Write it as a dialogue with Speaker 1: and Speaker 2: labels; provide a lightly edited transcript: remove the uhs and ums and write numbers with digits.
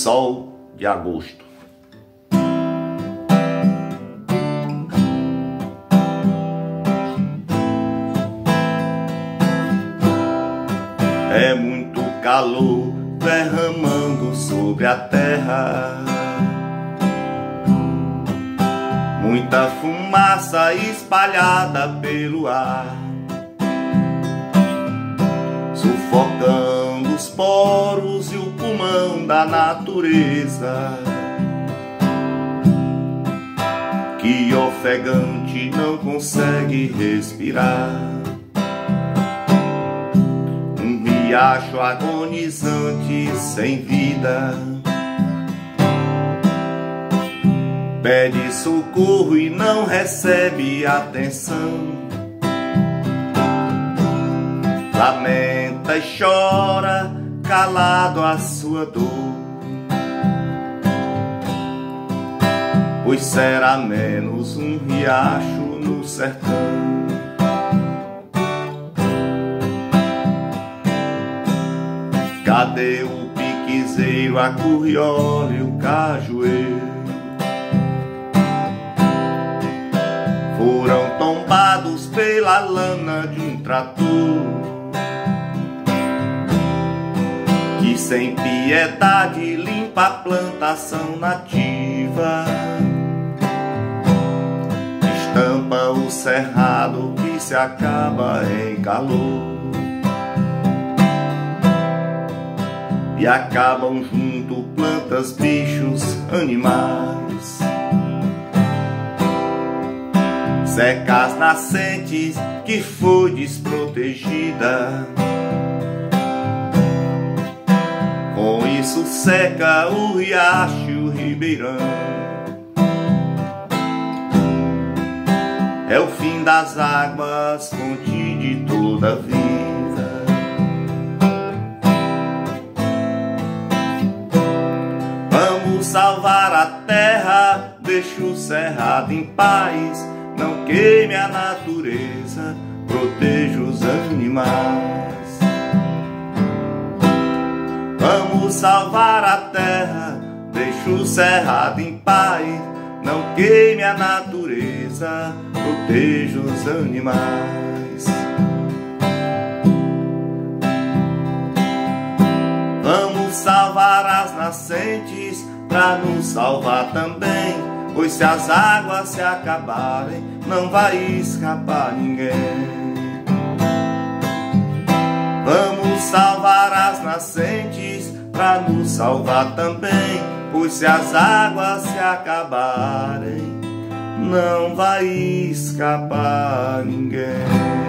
Speaker 1: sol de agosto. É muito calor derramando sobre a terra, muita fumaça espalhada pelo ar, sufocando os poros e o pulmão da natureza, que ofegante não consegue respirar. Um riacho agonizante sem vida pede socorro e não recebe atenção. Lamenta e chora, calado a sua dor, pois será menos um riacho no sertão. Cadê o piquezeiro, a curriola e o cajueiro? Foram tombados pela lana de um trator, que sem piedade limpa a plantação nativa, estampa o cerrado que se acaba em calor, e acabam junto plantas, bichos, animais. Seca as nascentes que foi desprotegida, com isso seca o riacho e o ribeirão. É o fim das águas, fonte de toda a vida. Vamos salvar a terra, deixa o cerrado em paz, não queime a natureza, proteja os animais. Vamos salvar a terra, deixa o cerrado em paz, não queime a natureza, proteja os animais. Vamos salvar as nascentes pra nos salvar também, pois se as águas se acabarem, não vai escapar ninguém. Vamos salvar as nascentes pra nos salvar também, pois se as águas se acabarem, não vai escapar ninguém.